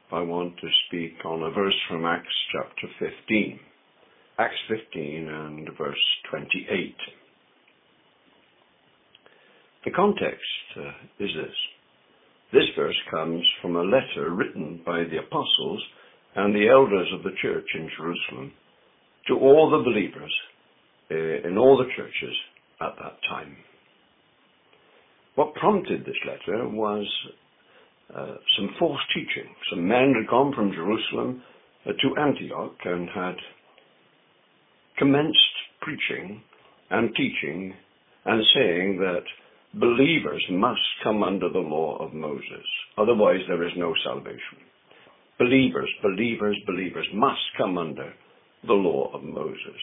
I want to speak on a verse from Acts chapter 15. Acts 15 and verse 28. The context is this. This verse comes from a letter written by the apostles and the elders of the church in Jerusalem to all the believers in all the churches at that time. What prompted this letter was some false teaching. Some men had gone from Jerusalem to Antioch and had commenced preaching and teaching and saying that believers must come under the law of Moses. Otherwise there is no salvation. Believers must come under the law of Moses.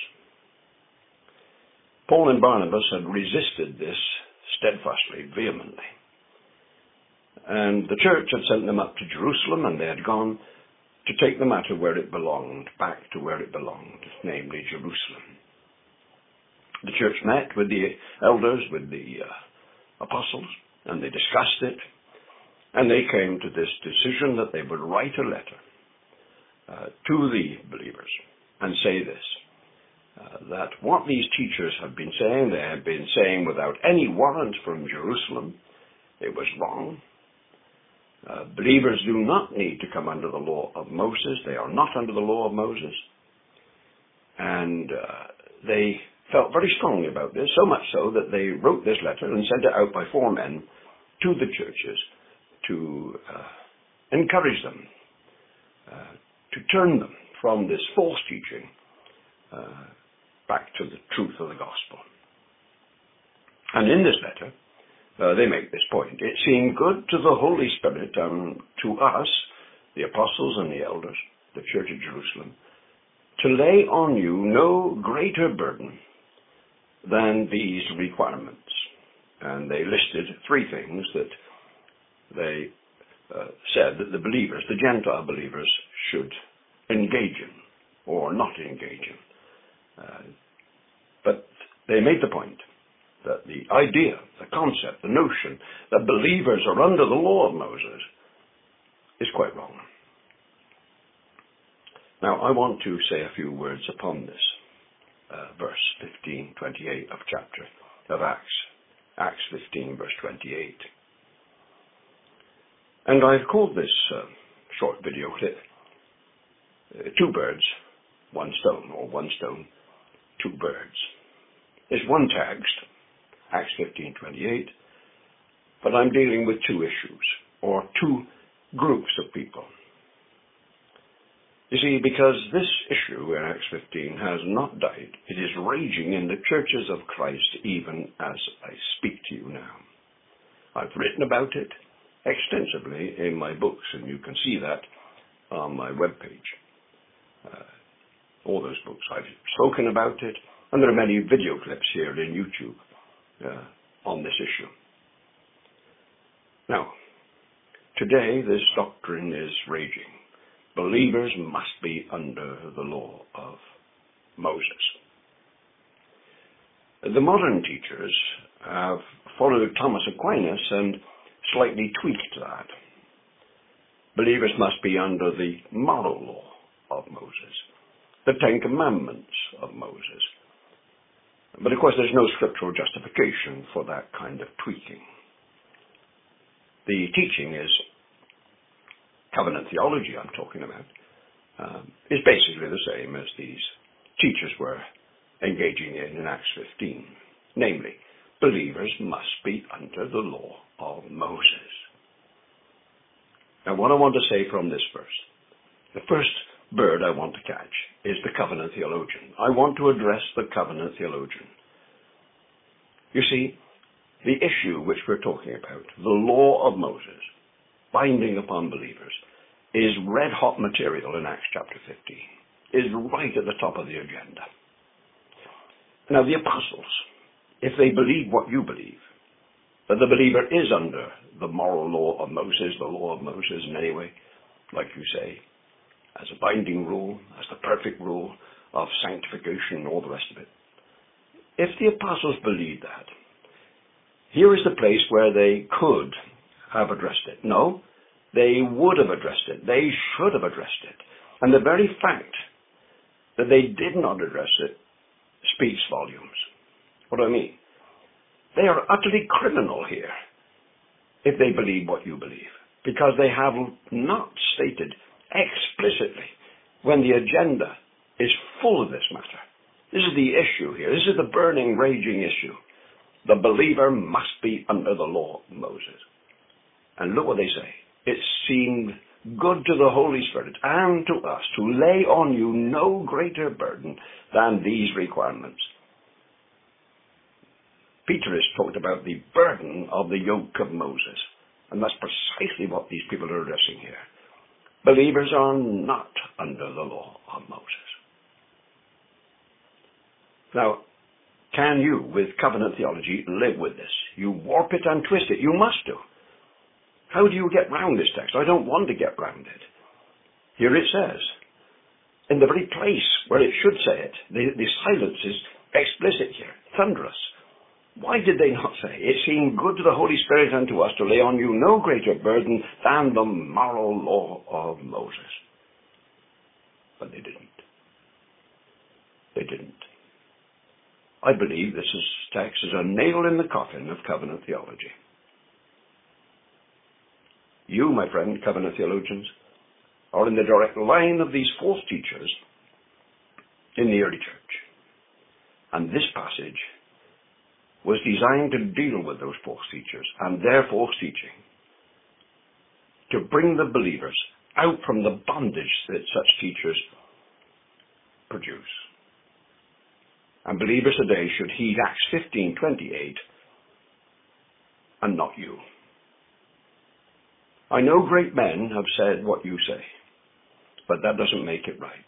Paul and Barnabas had resisted this steadfastly, vehemently. And the church had sent them up to Jerusalem, and they had gone to take the matter where it belonged, back to where it belonged, namely Jerusalem. The church met with the elders, with the apostles, and they discussed it, and they came to this decision that they would write a letter to the believers and say this, that what these teachers have been saying, they have been saying without any warrant from Jerusalem. It was wrong. Believers do not need to come under the law of Moses. They are not under the law of Moses. And they felt very strongly about this, so much so that they wrote this letter and sent it out by 4 men to the churches to encourage them, to turn them from this false teaching back to the truth of the gospel. And in this letter, they make this point. It seemed good to the Holy Spirit and to us, the apostles and the elders, the church of Jerusalem, to lay on you no greater burden than these requirements. And they listed 3 things that they said that the believers, the Gentile believers, should engage in or not engage in. But they made the point that the idea, the concept, the notion that believers are under the law of Moses is quite wrong. Now, I want to say a few words upon this verse 15:28 of chapter of Acts 15, verse 28. And I've called this short video clip 2 birds, 1 stone, or 1 stone, 2 birds. There's one text, Acts 15:28, but I'm dealing with 2 issues, or 2 groups of people. You see, because this issue in Acts 15 has not died, it is raging in the churches of Christ even as I speak to you now. I've written about it extensively in my books, and you can see that on my webpage. All those books, I've spoken about it, and there are many video clips here in YouTube on this issue. Now, today this doctrine is raging. Believers must be under the law of Moses. The modern teachers have followed Thomas Aquinas and slightly tweaked that. Believers must be under the moral law of Moses, the 10 Commandments of Moses. But of course there's no scriptural justification for that kind of tweaking. The teaching is covenant theology I'm talking about, is basically the same as these teachers were engaging in Acts 15. Namely, believers must be under the law of Moses. Now what I want to say from this verse, the first bird I want to catch is the covenant theologian. I want to address the covenant theologian. You see, the issue which we're talking about, the law of Moses, binding upon believers, is red-hot material in Acts chapter 15, is right at the top of the agenda. Now the apostles, if they believe what you believe, that the believer is under the moral law of Moses, the law of Moses in any way, like you say, as a binding rule, as the perfect rule of sanctification and all the rest of it. If the apostles believe that, here is the place where they could have addressed it. No, They would have addressed it. They should have addressed it. And the very fact that they did not address it speaks volumes. What do I mean? They are utterly criminal here if they believe what you believe, because they have not stated explicitly when the agenda is full of this matter. This is the issue here. This is the burning, raging issue. The believer must be under the law of Moses. And look what they say. It seemed good to the Holy Spirit and to us to lay on you no greater burden than these requirements. Peter has talked about the burden of the yoke of Moses. And that's precisely what these people are addressing here. Believers are not under the law of Moses. Now, can you, with covenant theology, live with this? You warp it and twist it. You must do. How do you get round this text? I don't want to get round it. Here it says, in the very place where it should say it, the silence is explicit here, thunderous. Why did they not say, it seemed good to the Holy Spirit and to us to lay on you no greater burden than the moral law of Moses? But they didn't. They didn't. I believe this text is a nail in the coffin of covenant theology. You, my friend, covenant theologians, are in the direct line of these false teachers in the early church. And this passage was designed to deal with those false teachers and their false teaching, to bring the believers out from the bondage that such teachers produce. And believers today should heed Acts 15:28 and not you. I know great men have said what you say, but that doesn't make it right.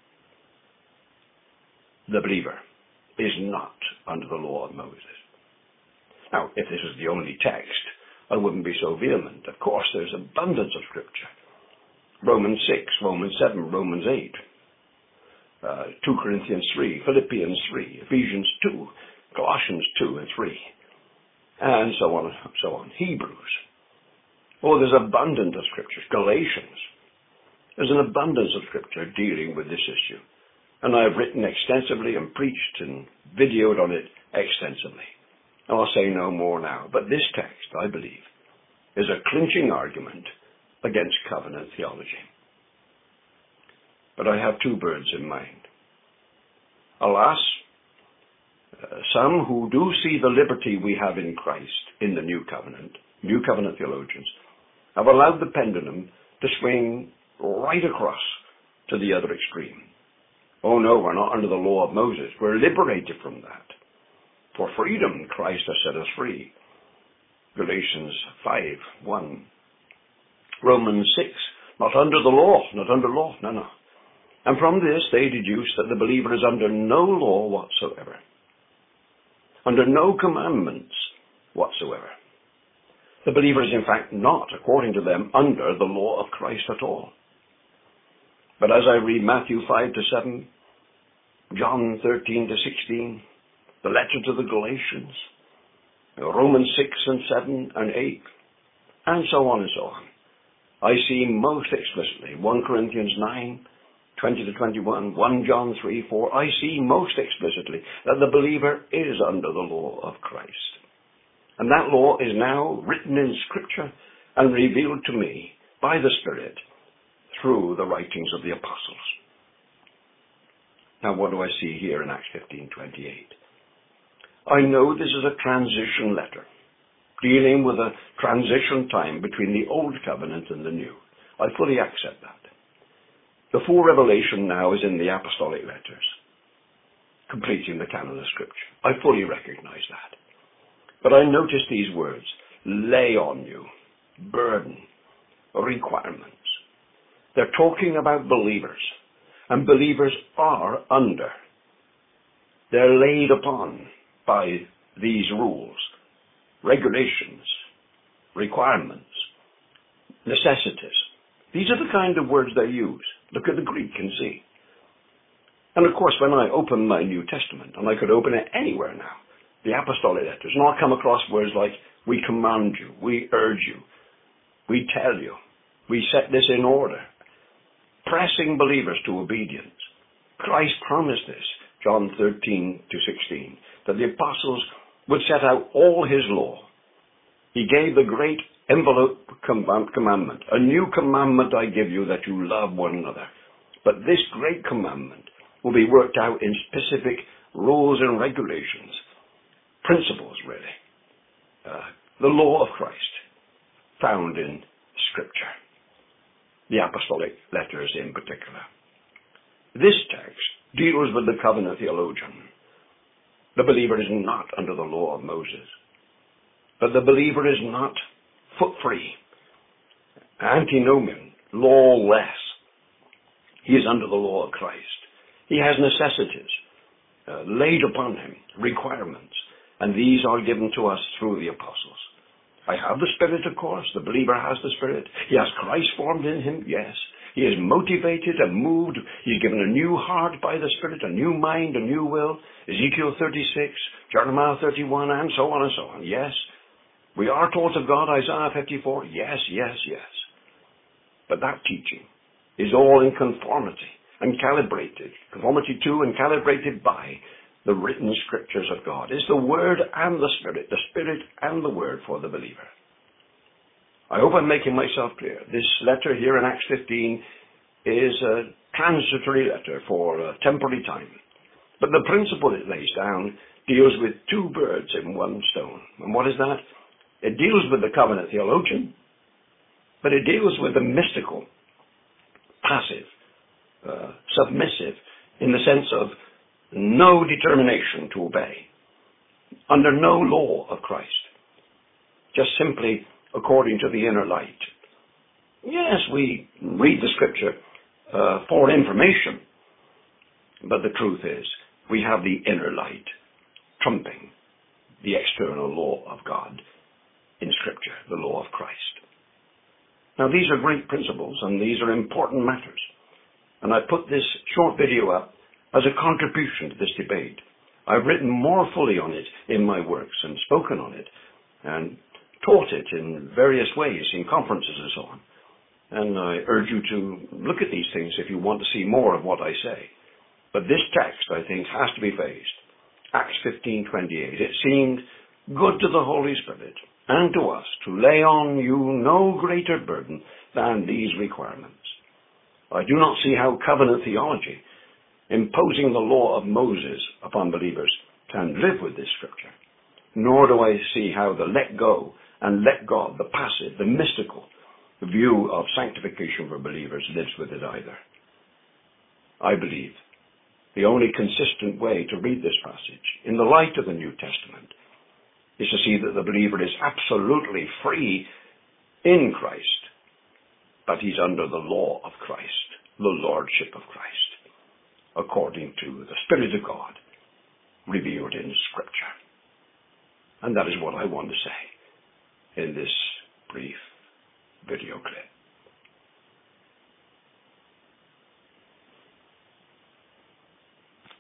The believer is not under the law of Moses. Now, if this was the only text, I wouldn't be so vehement. Of course, there's abundance of Scripture. Romans 6, Romans 7, Romans 8, 2 Corinthians 3, Philippians 3, Ephesians 2, Colossians 2 and 3, and so on and so on. Hebrews. Oh, there's abundance of Scripture. Galatians. There's an abundance of Scripture dealing with this issue. And I've written extensively and preached and videoed on it extensively. I'll say no more now. But this text, I believe, is a clinching argument against covenant theology. But I have two birds in mind. Alas, some who do see the liberty we have in Christ in the new covenant theologians, have allowed the pendulum to swing right across to the other extreme. Oh no, we're not under the law of Moses. We're liberated from that. For freedom, Christ has set us free. Galatians 5:1. Romans 6, not under the law, not under law, no. And from this they deduce that the believer is under no law whatsoever. Under no commandments whatsoever. The believer is in fact not, according to them, under the law of Christ at all. But as I read Matthew 5-7, John 13-16, the letter to the Galatians, Romans 6 and 7 and 8, and so on and so on, I see most explicitly 1 Corinthians 9, 20-21, 1 John 3-4, I see most explicitly that the believer is under the law of Christ. And that law is now written in Scripture and revealed to me by the Spirit through the writings of the apostles. Now, what do I see here in Acts 15:28? I know this is a transition letter, dealing with a transition time between the Old Covenant and the New. I fully accept that. The full revelation now is in the apostolic letters, completing the canon of Scripture. I fully recognize that. But I notice these words, lay on you, burden, requirements. They're talking about believers, and believers are under. They're laid upon by these rules, regulations, requirements, necessities. These are the kind of words they use. Look at the Greek and see. And of course, when I open my New Testament, and I could open it anywhere now, the apostolic letters, and I'll come across words like, we command you, we urge you, we tell you, we set this in order, pressing believers to obedience. Christ promised this, John 13 to 16, that the apostles would set out all his law. He gave the great envelope commandment. A new commandment I give you, that you love one another. But this great commandment will be worked out in specific rules and regulations, principles really. The law of Christ, found in Scripture, the apostolic letters in particular. This text deals with the covenant theologian. The believer is not under the law of Moses, but the believer is not foot-free, antinomian, lawless. He is under the law of Christ. He has necessities laid upon him, requirements, and these are given to us through the apostles. I have the Spirit, of course. The believer has the Spirit. He has Christ formed in him, yes. He is motivated and moved. He's given a new heart by the Spirit, a new mind, a new will. Ezekiel 36, Jeremiah 31, and so on and so on. Yes. We are taught of God, Isaiah 54. Yes, yes, yes. But that teaching is all in conformity and calibrated. Conformity to and calibrated by the written Scriptures of God. It's the Word and the Spirit and the Word for the believer. I hope I'm making myself clear. This letter here in Acts 15 is a transitory letter for a temporary time. But the principle it lays down deals with two birds in one stone. And what is that? It deals with the covenant theologian, but it deals with the mystical, passive, submissive, in the sense of no determination to obey, under no law of Christ, just simply according to the inner light. Yes, we read the Scripture for information, but the truth is we have the inner light trumping the external law of God in Scripture, the law of Christ. Now, these are great principles, and these are important matters. And I put this short video up as a contribution to this debate. I've written more fully on it in my works and spoken on it and taught it in various ways in conferences and so on. And I urge you to look at these things if you want to see more of what I say. But this text, I think, has to be faced. Acts 15:28. It seemed good to the Holy Spirit and to us to lay on you no greater burden than these requirements. I do not see how covenant theology, imposing the law of Moses upon believers, can live with this Scripture. Nor do I see how the let go and let God, the passive, the mystical view of sanctification for believers lives with it either. I believe the only consistent way to read this passage in the light of the New Testament is to see that the believer is absolutely free in Christ, but he's under the law of Christ, the lordship of Christ, according to the Spirit of God revealed in Scripture. And that is what I want to say in this brief video clip.